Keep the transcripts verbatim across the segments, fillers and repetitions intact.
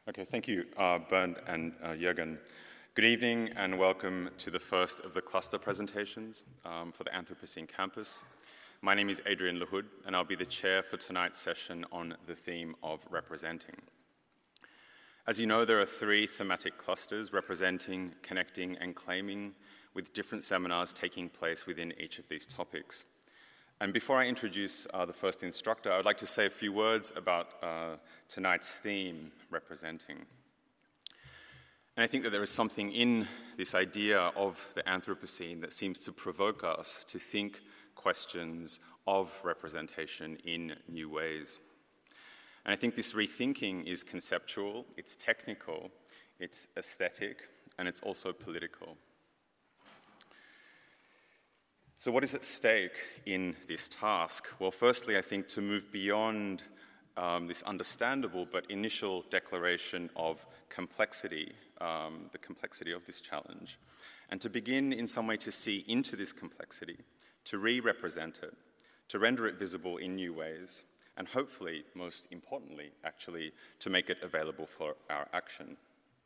Okay, thank you, uh, Bernd and uh, Jürgen. Good evening and welcome to the first of the cluster presentations um, for the Anthropocene campus. My name is Adrian Lahoud, and I'll be the chair for tonight's session on the theme of representing. As you know, there are three thematic clusters representing, connecting, and claiming, with different seminars taking place within each of these topics. And before I introduce uh, the first instructor, I would like to say a few words about uh, tonight's theme, representing. And I think that there is something in this idea of the Anthropocene that seems to provoke us to think questions of representation in new ways. And I think this rethinking is conceptual, it's technical, it's aesthetic, and it's also political. So what is at stake in this task? Well, firstly, I think to move beyond um, this understandable but initial declaration of complexity, um, the complexity of this challenge, and to begin in some way to see into this complexity, to re-represent it, to render it visible in new ways, and hopefully, most importantly, actually, to make it available for our action.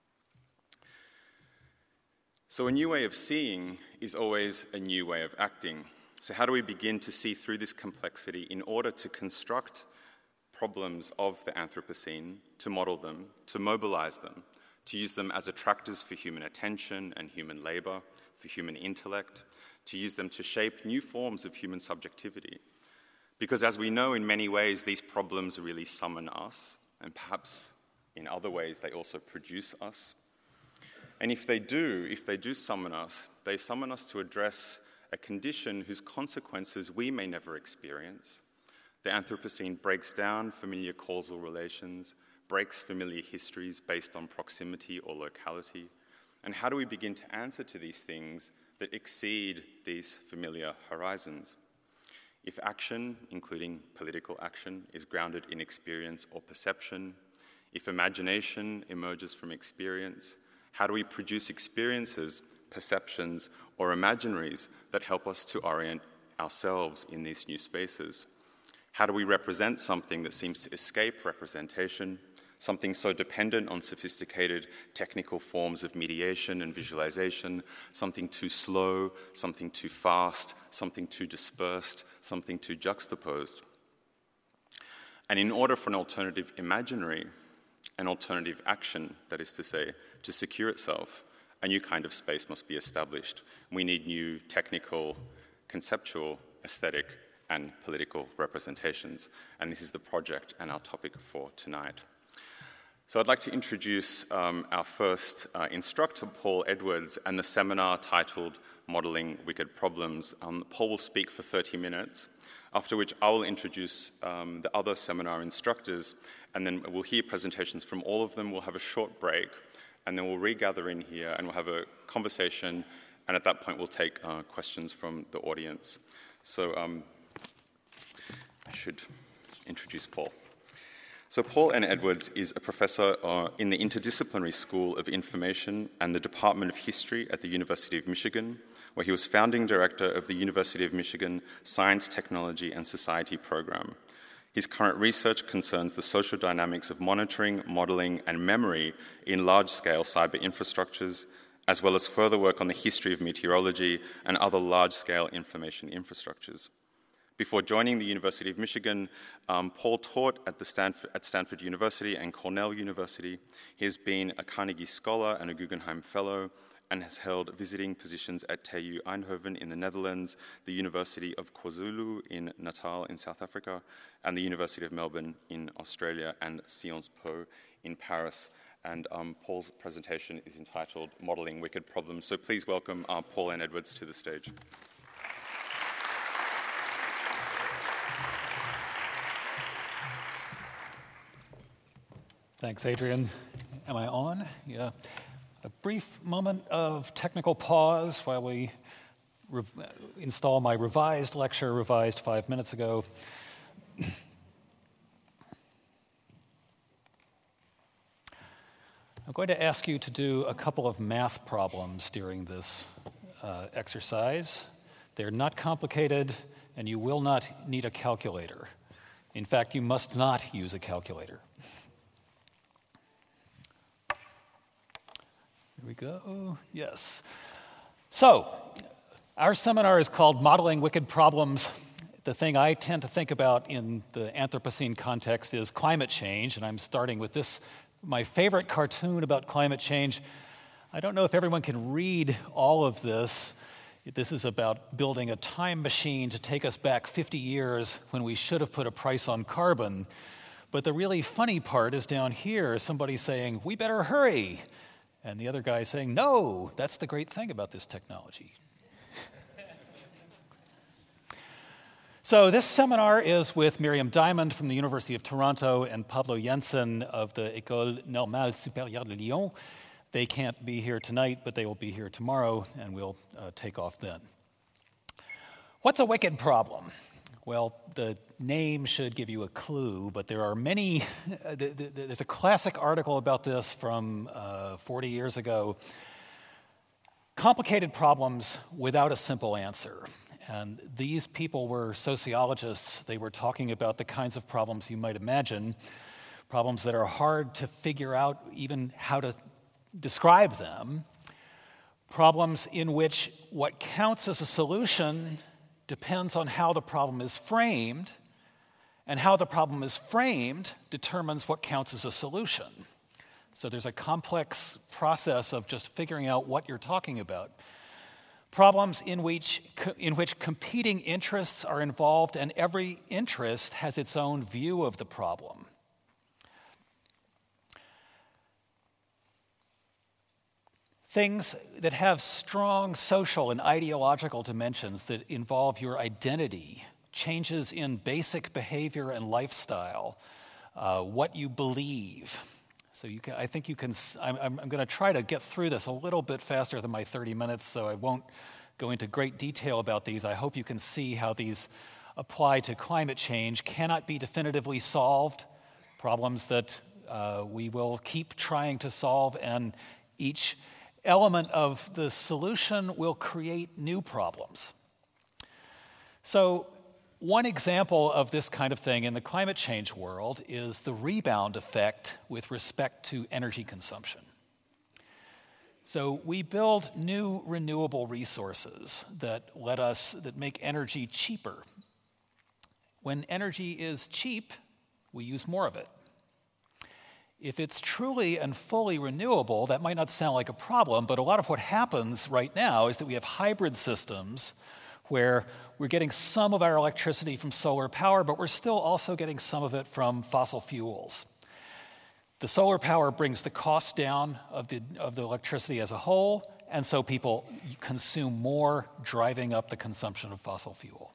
So a new way of seeing is always a new way of acting. So how do we begin to see through this complexity in order to construct problems of the Anthropocene, to model them, to mobilize them, to use them as attractors for human attention and human labor, for human intellect, to use them to shape new forms of human subjectivity? Because as we know, in many ways, these problems really summon us, and perhaps in other ways they also produce us. And if they do, if they do summon us, they summon us to address a condition whose consequences we may never experience. The Anthropocene breaks down familiar causal relations, breaks familiar histories based on proximity or locality. And how do we begin to answer to these things that exceed these familiar horizons? If action, including political action, is grounded in experience or perception, if imagination emerges from experience, how do we produce experiences, perceptions, or imaginaries that help us to orient ourselves in these new spaces? How do we represent something that seems to escape representation, something so dependent on sophisticated technical forms of mediation and visualization, something too slow, something too fast, something too dispersed, something too juxtaposed? And in order for an alternative imaginary, an alternative action, that is to say, to secure itself, a new kind of space must be established. We need new technical, conceptual, aesthetic, and political representations. And this is the project and our topic for tonight. So I'd like to introduce um, our first uh, instructor, Paul Edwards, and the seminar titled Modeling Wicked Problems. Um, Paul will speak for thirty minutes, after which I will introduce um, the other seminar instructors, and then we'll hear presentations from all of them. We'll have a short break, and then we'll regather in here, and we'll have a conversation, and at that point we'll take uh, questions from the audience. So um, I should introduce Paul. So Paul N. Edwards is a professor uh, in the Interdisciplinary School of Information and the Department of History at the University of Michigan, where he was founding director of the University of Michigan Science, Technology, and Society program. His current research concerns the social dynamics of monitoring, modeling, and memory in large-scale cyber infrastructures, as well as further work on the history of meteorology and other large-scale information infrastructures. Before joining the University of Michigan, um, Paul taught at, the Stanford, at Stanford University and Cornell University. He has been a Carnegie Scholar and a Guggenheim Fellow, and has held visiting positions at T U Eindhoven in the Netherlands, the University of KwaZulu in Natal in South Africa, and the University of Melbourne in Australia, and Sciences Po in Paris. And um, Paul's presentation is entitled Modeling Wicked Problems. So please welcome uh, Paul N. Edwards to the stage. Thanks, Adrian. Am I on? Yeah. A brief moment of technical pause while we re- install my revised lecture, revised five minutes ago. I'm going to ask you to do a couple of math problems during this uh, exercise. They're not complicated, and you will not need a calculator. In fact, you must not use a calculator. Here we go. Yes. So, our seminar is called Modeling Wicked Problems. The thing I tend to think about in the Anthropocene context is climate change, and I'm starting with this, my favorite cartoon about climate change. I don't know if everyone can read all of this. This is about building a time machine to take us back fifty years when we should have put a price on carbon. But the really funny part is down here, somebody saying, we better hurry. And the other guy saying, no, that's the great thing about this technology. So this seminar is with Miriam Diamond from the University of Toronto and Pablo Jensen of the École Normale Supérieure de Lyon. They can't be here tonight, but they will be here tomorrow, and we'll uh, take off then. What's a wicked problem? Well, the name should give you a clue, but there are many. Uh, th- th- there's a classic article about this from uh, forty years ago. Complicated problems without a simple answer. And these people were sociologists. They were talking about the kinds of problems you might imagine, problems that are hard to figure out even how to describe them, problems in which what counts as a solution depends on how the problem is framed, and how the problem is framed determines what counts as a solution. So there's a complex process of just figuring out what you're talking about. Problems in which, in which competing interests are involved and every interest has its own view of the problem. Things that have strong social and ideological dimensions that involve your identity, changes in basic behavior and lifestyle, uh, what you believe. So you can, I think you can, I'm, I'm going to try to get through this a little bit faster than my thirty minutes, so I won't go into great detail about these. I hope you can see how these apply to climate change, cannot be definitively solved, problems that uh, we will keep trying to solve, and each element of the solution will create new problems. So one example of this kind of thing in the climate change world is the rebound effect with respect to energy consumption. So we build new renewable resources that let us, that make energy cheaper. When energy is cheap, we use more of it. If it's truly and fully renewable, that might not sound like a problem, but a lot of what happens right now is that we have hybrid systems where we're getting some of our electricity from solar power, but we're still also getting some of it from fossil fuels. The solar power brings the cost down of the, of the electricity as a whole, and so people consume more, driving up the consumption of fossil fuel.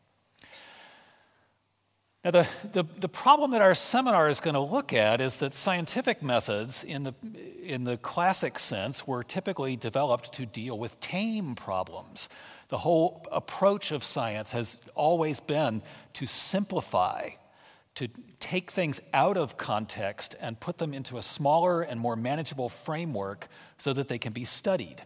Now, the, the, the problem that our seminar is going to look at is that scientific methods, in the, in the classic sense, were typically developed to deal with tame problems. The whole approach of science has always been to simplify, to take things out of context and put them into a smaller and more manageable framework so that they can be studied.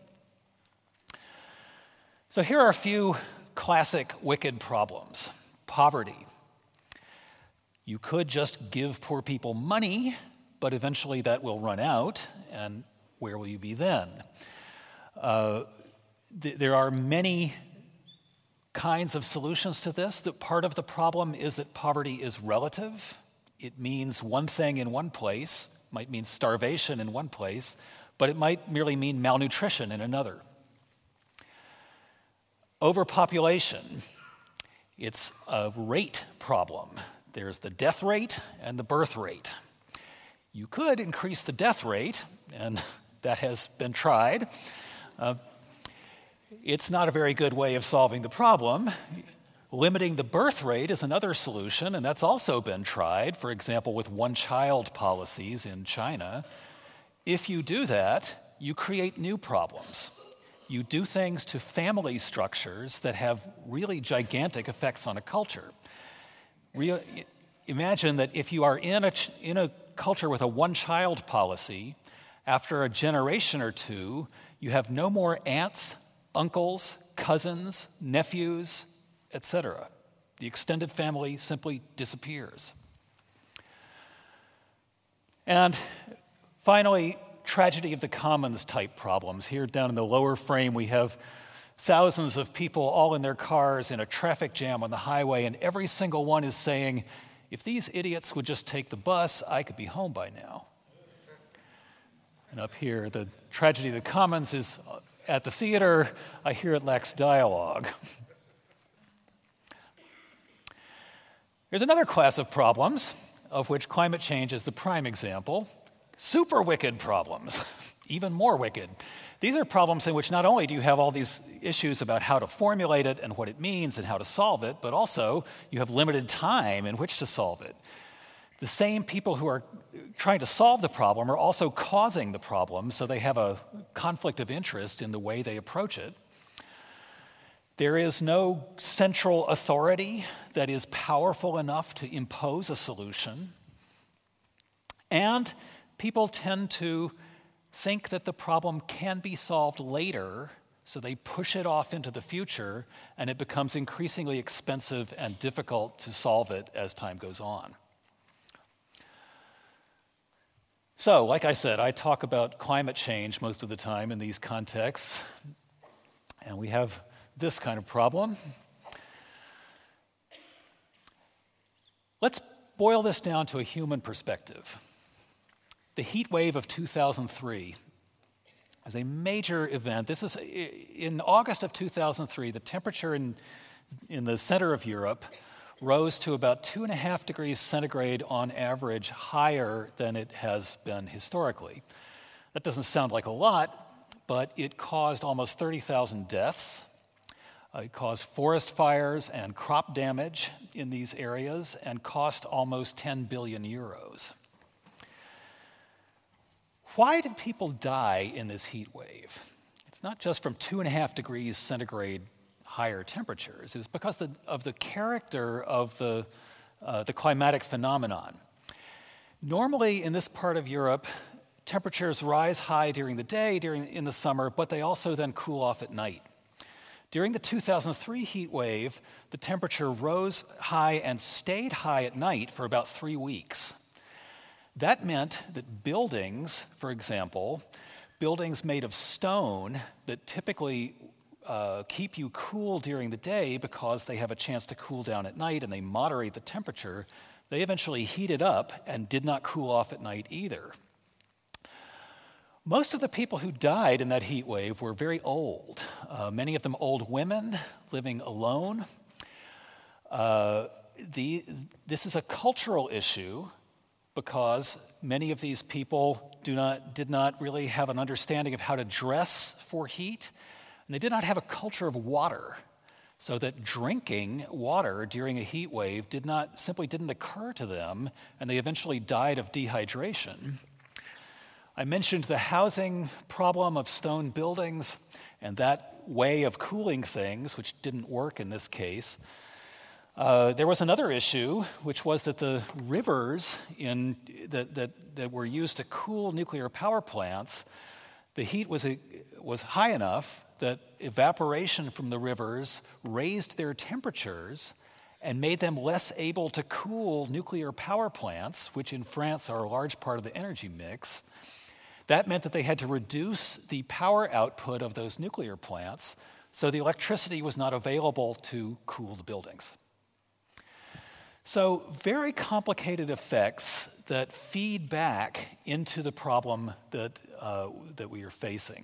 So here are a few classic wicked problems. Poverty. You could just give poor people money, but eventually that will run out, and where will you be then? Uh, th- there are many kinds of solutions to this. The part of the problem is that poverty is relative. It means one thing in one place, might mean starvation in one place, but it might merely mean malnutrition in another. Overpopulation, it's a rate problem. There's the death rate and the birth rate. You could increase the death rate, and that has been tried. Uh, it's not a very good way of solving the problem. Limiting the birth rate is another solution, and that's also been tried, for example, with one-child policies in China. If you do that, you create new problems. You do things to family structures that have really gigantic effects on a culture. Real, imagine that if you are in a, in a culture with a one-child policy, after a generation or two, you have no more aunts, uncles, cousins, nephews, et cetera. The extended family simply disappears. And finally, tragedy of the commons type problems. Here down in the lower frame, we have thousands of people all in their cars in a traffic jam on the highway, and every single one is saying, if these idiots would just take the bus, I could be home by now. And up here, the tragedy of the commons is at the theater, I hear it lacks dialogue. There's another class of problems, of which climate change is the prime example. Super wicked problems, even more wicked. These are problems in which not only do you have all these issues about how to formulate it and what it means and how to solve it, but also you have limited time in which to solve it. The same people who are trying to solve the problem are also causing the problem, so they have a conflict of interest in the way they approach it. There is no central authority that is powerful enough to impose a solution. And people tend to think that the problem can be solved later, so they push it off into the future, and it becomes increasingly expensive and difficult to solve it as time goes on. So, like I said, I talk about climate change most of the time in these contexts, and we have this kind of problem. Let's boil this down to a human perspective. The heat wave of two thousand three is a major event. This is in August of two thousand three, the temperature in, in the center of Europe rose to about two and a half degrees centigrade on average higher than it has been historically. That doesn't sound like a lot, but it caused almost thirty thousand deaths. Uh, it caused forest fires and crop damage in these areas and cost almost ten billion euros. Why did people die in this heat wave? It's not just from two and a half degrees centigrade higher temperatures. It was because the, of the character of the, uh, the climatic phenomenon. Normally in this part of Europe, temperatures rise high during the day, during in the summer, but they also then cool off at night. During the two thousand three heat wave, the temperature rose high and stayed high at night for about three weeks. That meant that buildings, for example, buildings made of stone that typically uh, keep you cool during the day because they have a chance to cool down at night and they moderate the temperature, they eventually heated up and did not cool off at night either. Most of the people who died in that heat wave were very old, uh, many of them old women living alone. Uh, the, this is a cultural issue because many of these people do not, did not really have an understanding of how to dress for heat, and they did not have a culture of water, so that drinking water during a heat wave did not, simply didn't occur to them, and they eventually died of dehydration. I mentioned the housing problem of stone buildings and that way of cooling things, which didn't work in this case. Uh, there was another issue, which was that the rivers in, that, that, that were used to cool nuclear power plants, the heat was, a, was high enough that evaporation from the rivers raised their temperatures and made them less able to cool nuclear power plants, which in France are a large part of the energy mix. That meant that they had to reduce the power output of those nuclear plants, so the electricity was not available to cool the buildings. So very complicated effects that feed back into the problem that, uh, that we are facing.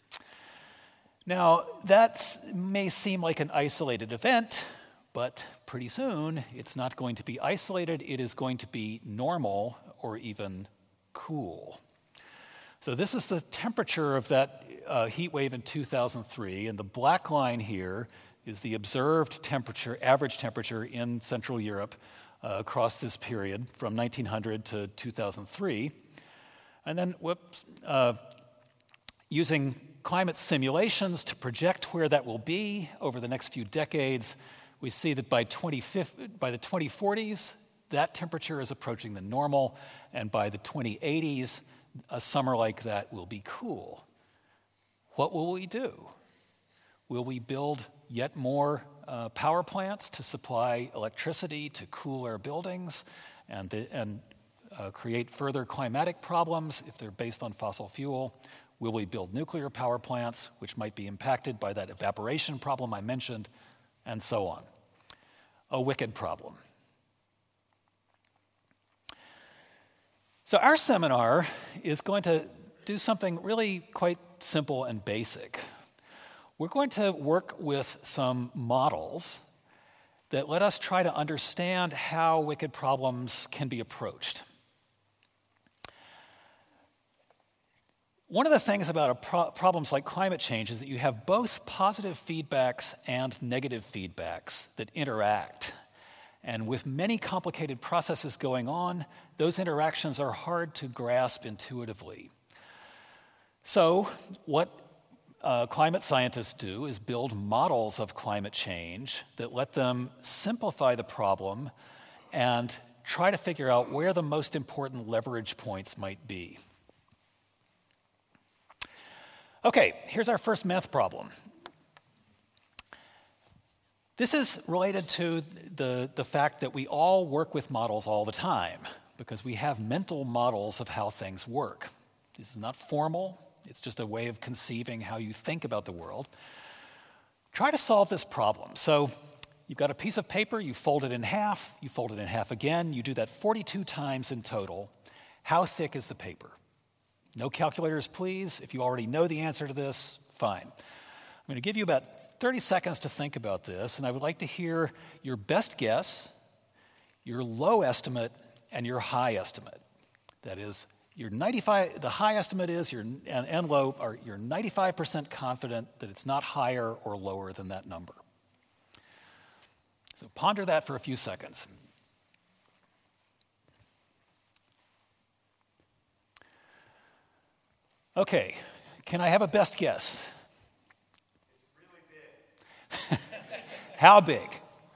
Now, that may seem like an isolated event, but pretty soon it's not going to be isolated, it is going to be normal or even cool. So this is the temperature of that uh, heat wave in two thousand three, and the black line here is the observed temperature, average temperature in Central Europe uh, across this period from nineteen hundred to two thousand three. And then, whoops, uh, using climate simulations to project where that will be over the next few decades, we see that by, by the twenty forties, that temperature is approaching the normal, and by the twenty eighties, a summer like that will be cool. What will we do? Will we build yet more uh, power plants to supply electricity to cool our buildings and, the, and uh, create further climatic problems if they're based on fossil fuel? Will we build nuclear power plants, which might be impacted by that evaporation problem I mentioned, and so on? A wicked problem. So our seminar is going to do something really quite simple and basic. We're going to work with some models that let us try to understand how wicked problems can be approached. One of the things about pro- problems like climate change is that you have both positive feedbacks and negative feedbacks that interact. And with many complicated processes going on, those interactions are hard to grasp intuitively. So what uh, climate scientists do is build models of climate change that let them simplify the problem and try to figure out where the most important leverage points might be. Okay, here's our first math problem. This is related to the, the fact that we all work with models all the time because we have mental models of how things work. This is not formal. It's just a way of conceiving how you think about the world. Try to solve this problem. So you've got a piece of paper, you fold it in half, you fold it in half again, you do that forty-two times in total. How thick is the paper? No calculators, please. If you already know the answer to this, fine. I'm going to give you about thirty seconds to think about this, and I would like to hear your best guess, your low estimate, and your high estimate. That is, your ninety-five. The high estimate is your and, and low are you're ninety-five percent confident that it's not higher or lower than that number. So ponder that for a few seconds. Okay, can I have a best guess? It's really big. How big?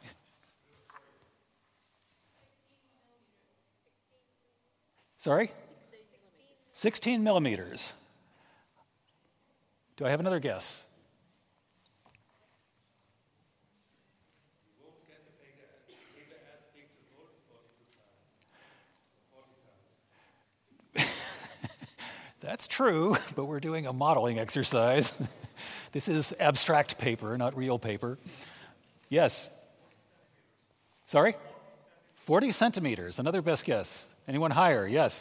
Sorry? sixteen millimeters. Do I have another guess? You won't get a bigger, bigger as big to fold forty-two times, forty times. That's true, but we're doing a modeling exercise. This is abstract paper, not real paper. Yes? Sorry? forty centimeters, another best guess. Anyone higher? Yes?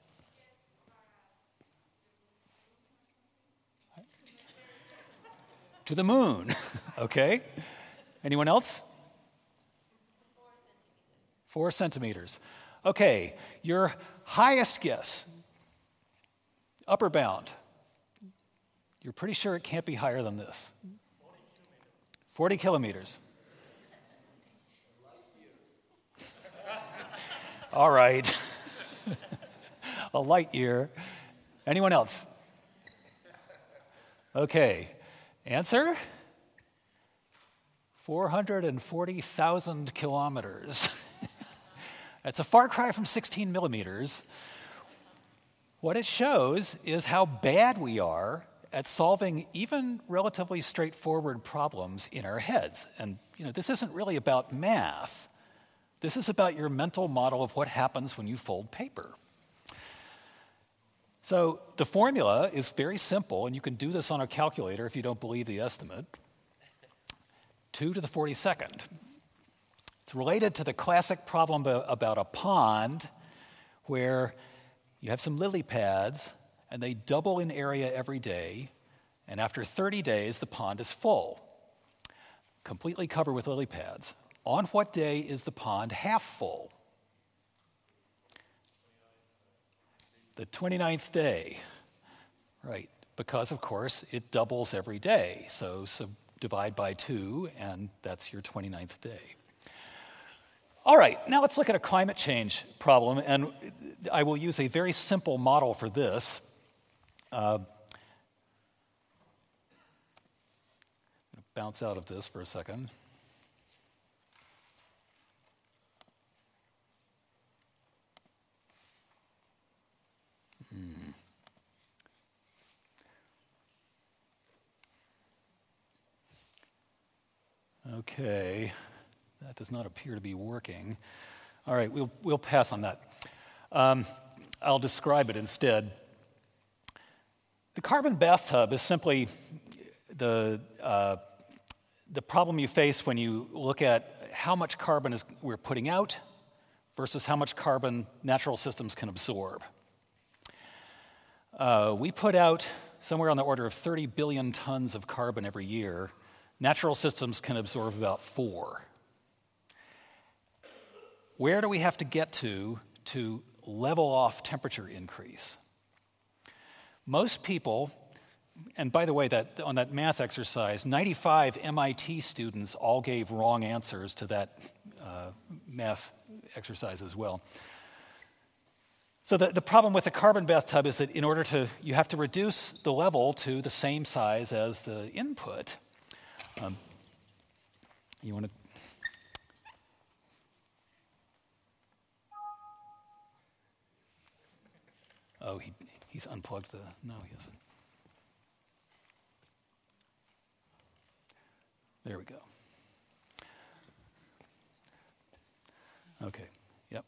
To the moon. Okay. Anyone else? Four centimeters. Okay. Your highest guess, upper bound. You're pretty sure it can't be higher than this. forty kilometers. All right. A light year. Anyone else? Okay. Answer? four hundred forty thousand kilometers. That's a far cry from sixteen millimeters. What it shows is how bad we are at solving even relatively straightforward problems in our heads. And you know, this isn't really about math. This is about your mental model of what happens when you fold paper. So the formula is very simple, and you can do this on a calculator if you don't believe the estimate. two to the forty-second. It's related to the classic problem about a pond where you have some lily pads, and they double in area every day, and after thirty days, the pond is full, completely covered with lily pads. On what day is the pond half full? The twenty-ninth day, right, because, of course, it doubles every day. So, so divide by two, and that's your twenty-ninth day. All right, now let's look at a climate change problem, and I will use a very simple model for this. Uh, bounce out of this for a second. Hmm. Okay, that does not appear to be working. All right, we'll we'll pass on that. Um, I'll describe it instead. The carbon bathtub is simply the, uh, the problem you face when you look at how much carbon is, we're putting out versus how much carbon natural systems can absorb. Uh, we put out somewhere on the order of thirty billion tons of carbon every year. Natural systems can absorb about four. Where do we have to get to to level off temperature increase? Most people, and by the way, that on that math exercise, ninety-five M I T students all gave wrong answers to that uh, math exercise as well. So the, the problem with the carbon bathtub is that in order to, you have to reduce the level to the same size as the input. Um, you want to? Oh, he he's unplugged the, no, he hasn't. There we go. Okay, yep.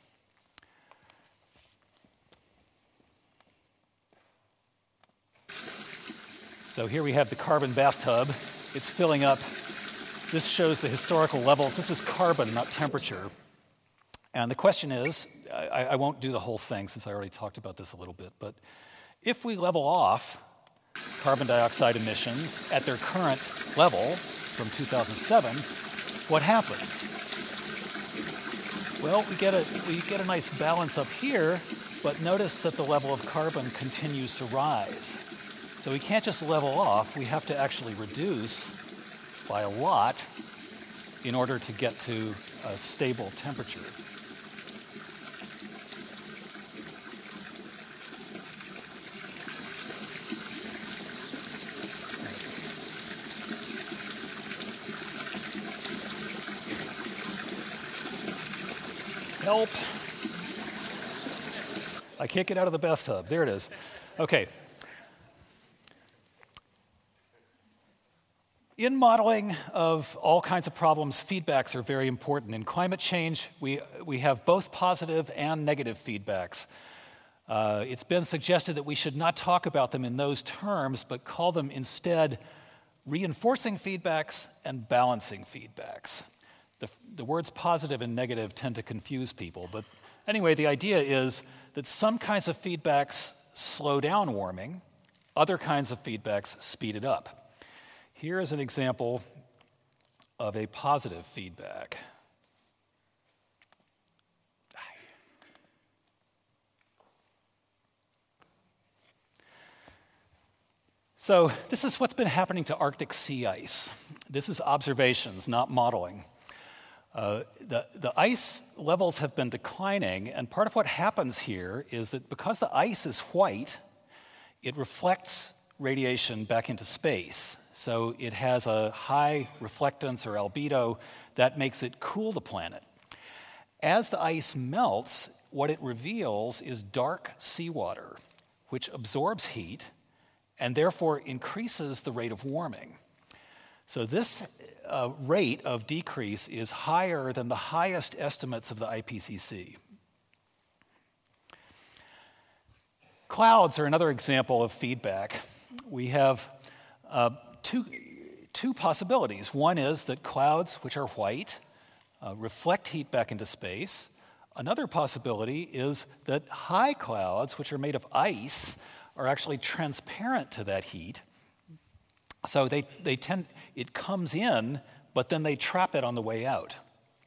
So here we have the carbon bathtub. It's filling up. This shows the historical levels. This is carbon, not temperature. And the question is, I, I won't do the whole thing since I already talked about this a little bit, but if we level off carbon dioxide emissions at their current level from two thousand seven, what happens? Well, we get a, we get a nice balance up here, but notice that the level of carbon continues to rise. So we can't just level off, we have to actually reduce by a lot in order to get to a stable temperature. Help. I can't get out of the bathtub. There it is. Okay. In modeling of all kinds of problems, feedbacks are very important. In climate change, we, we have both positive and negative feedbacks. Uh, it's been suggested that we should not talk about them in those terms, but call them instead reinforcing feedbacks and balancing feedbacks. The, the words positive and negative tend to confuse people, but anyway, the idea is that some kinds of feedbacks slow down warming, other kinds of feedbacks speed it up. Here is an example of a positive feedback. So this is what's been happening to Arctic sea ice. This is observations, not modeling. Uh, the, the ice levels have been declining, and part of what happens here is that because the ice is white, it reflects radiation back into space. So it has a high reflectance or albedo that makes it cool the planet. As the ice melts, what it reveals is dark seawater, which absorbs heat and therefore increases the rate of warming. So this uh, rate of decrease is higher than the highest estimates of the I P C C. Clouds are another example of feedback. We have uh, two, two possibilities. One is that clouds, which are white, uh, reflect heat back into space. Another possibility is that high clouds, which are made of ice, are actually transparent to that heat. So they, they tend, it comes in, but then they trap it on the way out.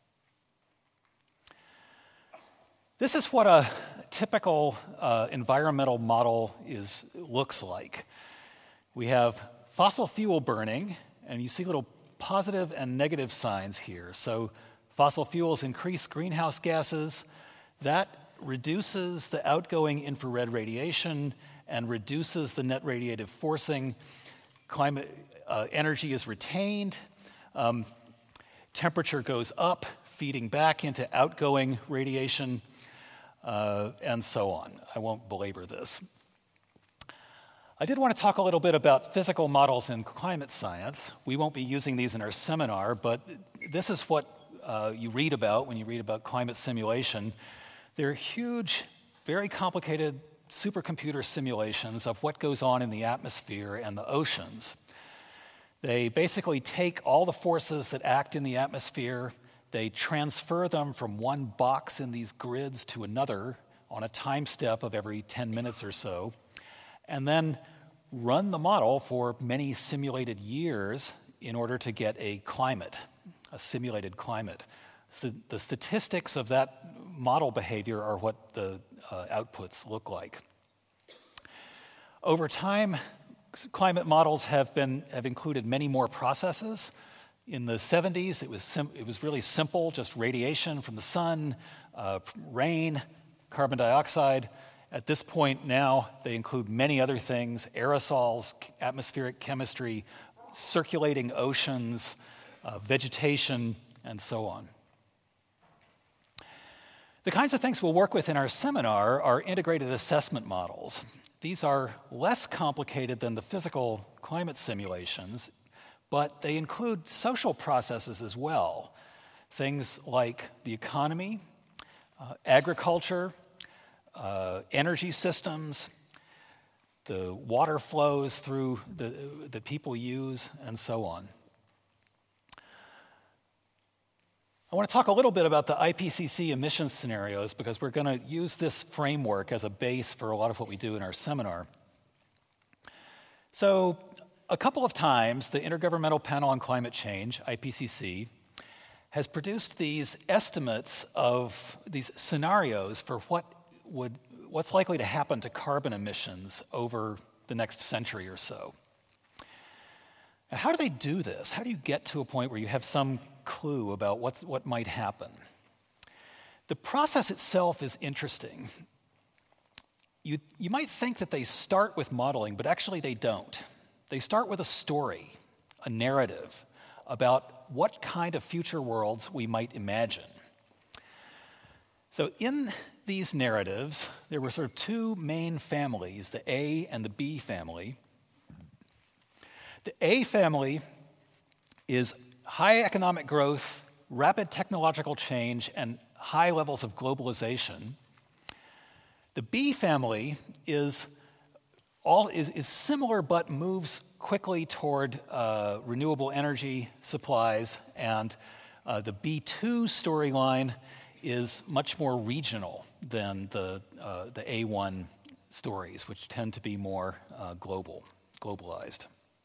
This is what a typical uh, environmental model is, looks like. We have fossil fuel burning, and you see little positive and negative signs here. So fossil fuels increase greenhouse gases. That reduces the outgoing infrared radiation and reduces the net radiative forcing. Climate uh, energy is retained. Um, temperature goes up, feeding back into outgoing radiation, uh, and so on. I won't belabor this. I did want to talk a little bit about physical models in climate science. We won't be using these in our seminar, but this is what uh, you read about when you read about climate simulation. They're huge, very complicated supercomputer simulations of what goes on in the atmosphere and the oceans. They basically take all the forces that act in the atmosphere, they transfer them from one box in these grids to another on a time step of every ten minutes or so, and then run the model for many simulated years in order to get a climate, a simulated climate. So the statistics of that model behavior are what the uh, outputs look like. Over time, climate models have been have included many more processes. In the seventies, it was sim- it was really simple, just radiation from the sun, uh, rain, carbon dioxide. At this point now, they include many other things: aerosols, atmospheric chemistry, circulating oceans, uh, vegetation, and so on. The kinds of things we'll work with in our seminar are integrated assessment models. These are less complicated than the physical climate simulations, but they include social processes as well. Things like the economy, uh, agriculture, uh, energy systems, the water flows through the that people use, and so on. I want to talk a little bit about the I P C C emissions scenarios because we're going to use this framework as a base for a lot of what we do in our seminar. So, a couple of times, the Intergovernmental Panel on Climate Change, I P C C, has produced these estimates of these scenarios for what would what's likely to happen to carbon emissions over the next century or so. Now, how do they do this? How do you get to a point where you have some clue about what's, what might happen? The process itself is interesting. You, you might think that they start with modeling, but actually they don't. They start with a story, a narrative about what kind of future worlds we might imagine. So in these narratives, there were sort of two main families, the A and the B family. The A family is high economic growth, rapid technological change, and high levels of globalization. The B family is all is, is similar but moves quickly toward uh, renewable energy supplies, and uh, the B two storyline is much more regional than the uh, the A one stories, which tend to be more uh, global, globalized.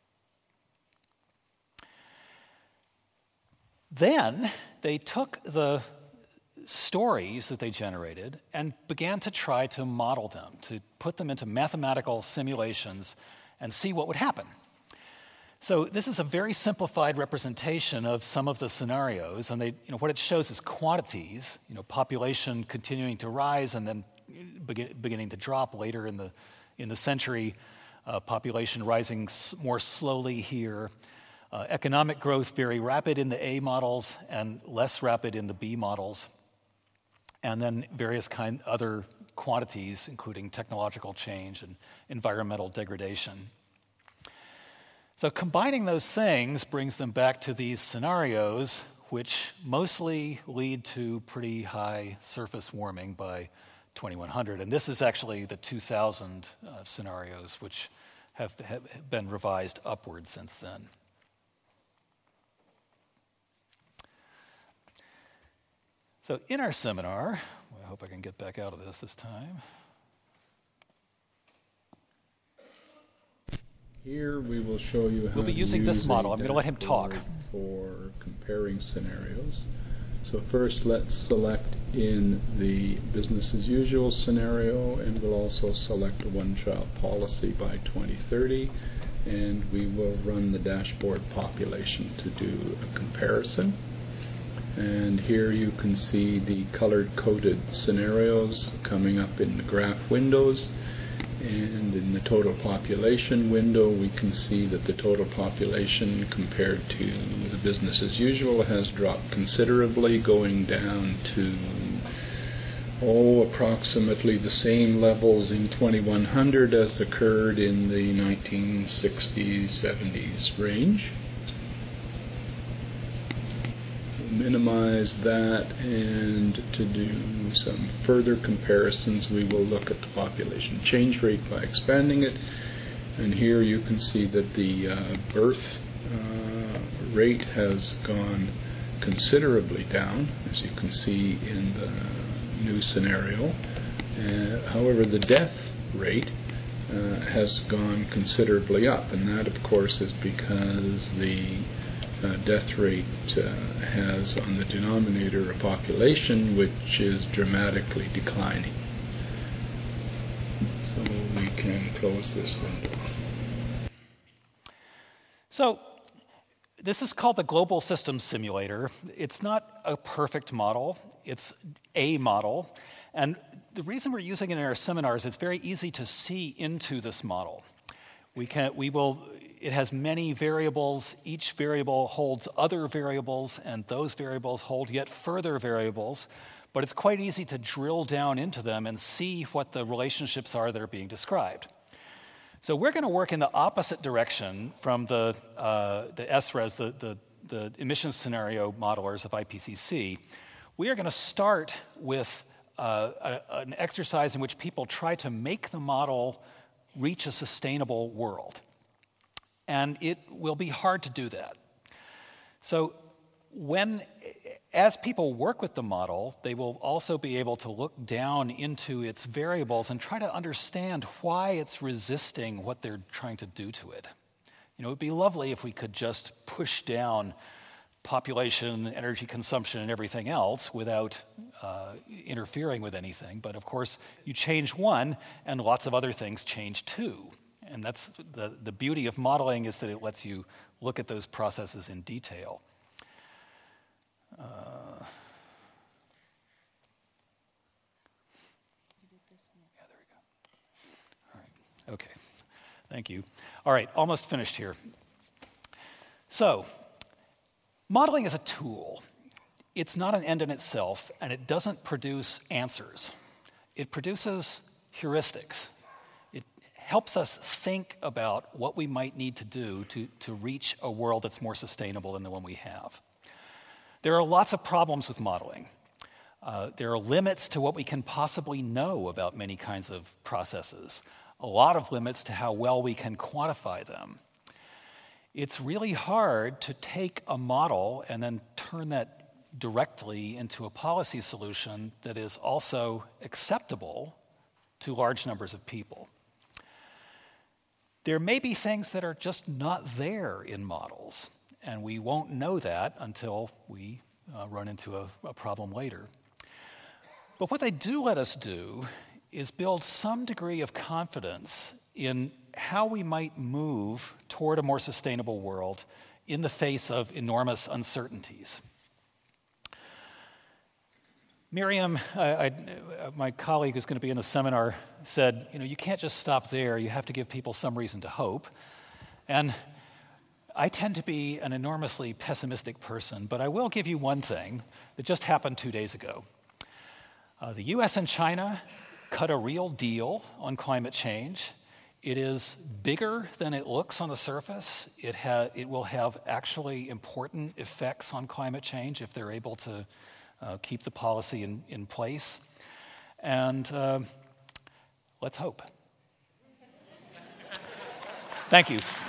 Then they took the stories that they generated and began to try to model them, to put them into mathematical simulations and see what would happen. So this is a very simplified representation of some of the scenarios, and they, you know, what it shows is quantities, you know, population continuing to rise and then begin, beginning to drop later in the in the century, uh, population rising s- more slowly here. Uh, economic growth very rapid in the A models and less rapid in the B models. And then various kind other quantities, including technological change and environmental degradation. So combining those things brings them back to these scenarios, which mostly lead to pretty high surface warming by twenty-one hundred. And this is actually the two thousand uh, scenarios, which have, have been revised upward since then. So in our seminar, I hope I can get back out of this this time. Here we will show you how We'll be using to this use model. a I'm going to let him talk. dashboard for comparing scenarios. So first let's select in the business as usual scenario, and we'll also select a one-child policy by twenty thirty, and we will run the dashboard population to do a comparison. And here you can see the colored-coded scenarios coming up in the graph windows. And in the total population window, we can see that the total population compared to the business as usual has dropped considerably, going down to, oh, approximately the same levels in twenty-one hundred as occurred in the nineteen sixties, seventies range. minimize that and to do some further comparisons, we will look at the population change rate by expanding it. And here you can see that the uh, birth uh, rate has gone considerably down, as you can see in the new scenario. Uh, however, the death rate uh, has gone considerably up, and that, of course, is because the uh, death rate uh, has on the denominator a population which is dramatically declining. So we can close this window. So this is called the Global Systems Simulator. It's not a perfect model. It's a model. And the reason we're using it in our seminars, it's very easy to see into this model. We can, we will, it has many variables. Each variable holds other variables, and those variables hold yet further variables. But it's quite easy to drill down into them and see what the relationships are that are being described. So we're going to work in the opposite direction from the, uh, the S R E S, the, the, the emissions scenario modelers of I P C C. We are going to start with uh, a, an exercise in which people try to make the model reach a sustainable world. And it will be hard to do that. So when, as people work with the model, they will also be able to look down into its variables and try to understand why it's resisting what they're trying to do to it. You know, it would be lovely if we could just push down population, energy consumption, and everything else without uh, interfering with anything. But of course, you change one, and lots of other things change too. And that's the, the beauty of modeling, is that it lets you look at those processes in detail. Uh, yeah, there we go. All right. Okay. Thank you. All right, almost finished here. So, modeling is a tool. It's not an end in itself, and it doesn't produce answers. It produces heuristics. It helps us think about what we might need to do to, to reach a world that's more sustainable than the one we have. There are lots of problems with modeling. Uh, there are limits to what we can possibly know about many kinds of processes, a lot of limits to how well we can quantify them. It's really hard to take a model and then turn that directly into a policy solution that is also acceptable to large numbers of people. There may be things that are just not there in models, and we won't know that until we uh, run into a, a problem later. But what they do let us do is build some degree of confidence in how we might move toward a more sustainable world in the face of enormous uncertainties. Miriam, I, I, my colleague who's going to be in the seminar, said, you know, you can't just stop there. You have to give people some reason to hope. And I tend to be an enormously pessimistic person, but I will give you one thing that just happened two days ago. Uh, the U S and China cut a real deal on climate change. It is bigger than it looks on the surface. It, ha- it will have actually important effects on climate change if they're able to uh, keep the policy in, in place. And uh, let's hope. Thank you.